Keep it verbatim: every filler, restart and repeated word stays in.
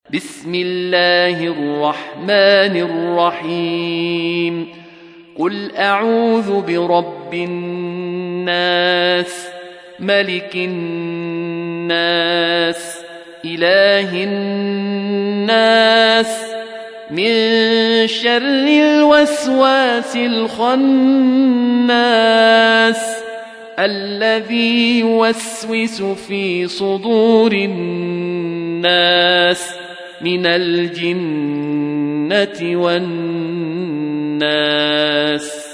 بسم الله الرحمن الرحيم قل أعوذ برب الناس ملك الناس إله الناس من شر الوسواس الخناس الذي يوسوس في صدور الناس من الجنة والناس.